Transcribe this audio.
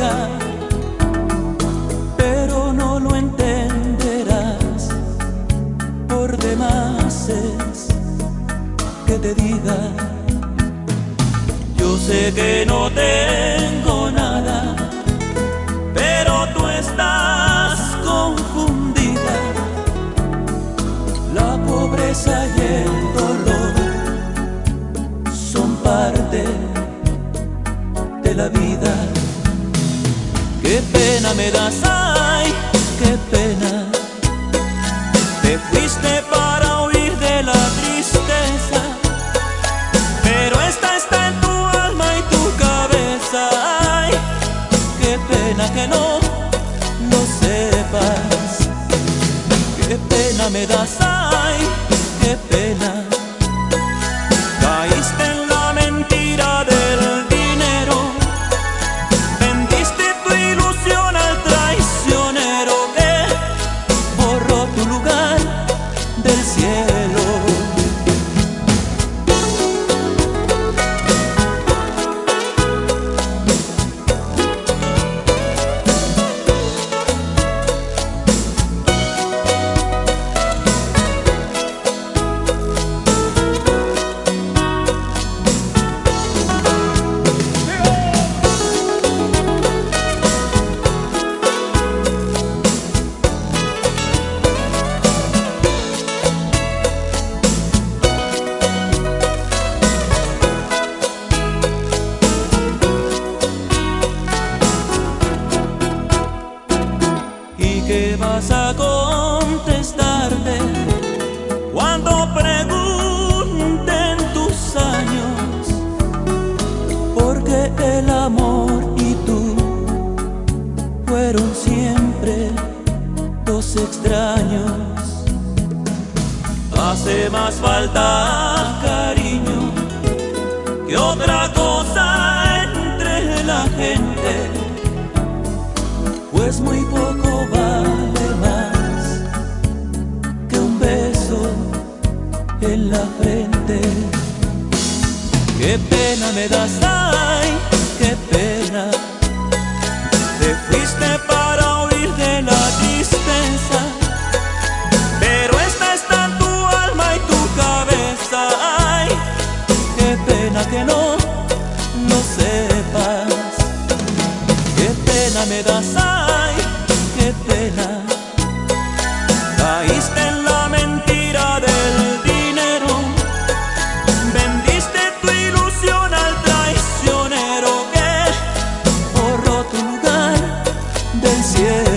vida, pero no lo entenderás. Por demás es que te diga, yo sé que no tengo nada, pero tú estás confundida. La pobreza y el dolor son parte de la vida. Qué pena me das, ay, qué pena. Te fuiste para huir de la tristeza, pero esta está en tu alma y tu cabeza. Ay, qué pena que no lo sepas. Qué pena me das, ay, qué pena. Caíste en la mentira del dinero, vendiste tu ilusión al traicionero que borró tu lugar del cielo. ¿Qué vas a contestarte cuando pregunten tus años? Porque el amor y tú fueron siempre dos extraños. Hace más falta cariño que otra cosa entre la gente, pues muy poco vale más que un beso en la frente. Qué pena me das, ay, qué pena. Te fuiste para huir de la tristeza, pero esta está en tu alma y tu cabeza. Ay, qué pena que no lo sepas. Qué pena me das, ay, qué pena. Caíste en la mentira del dinero, vendiste tu ilusión al traicionero que borró tu lugar del cielo.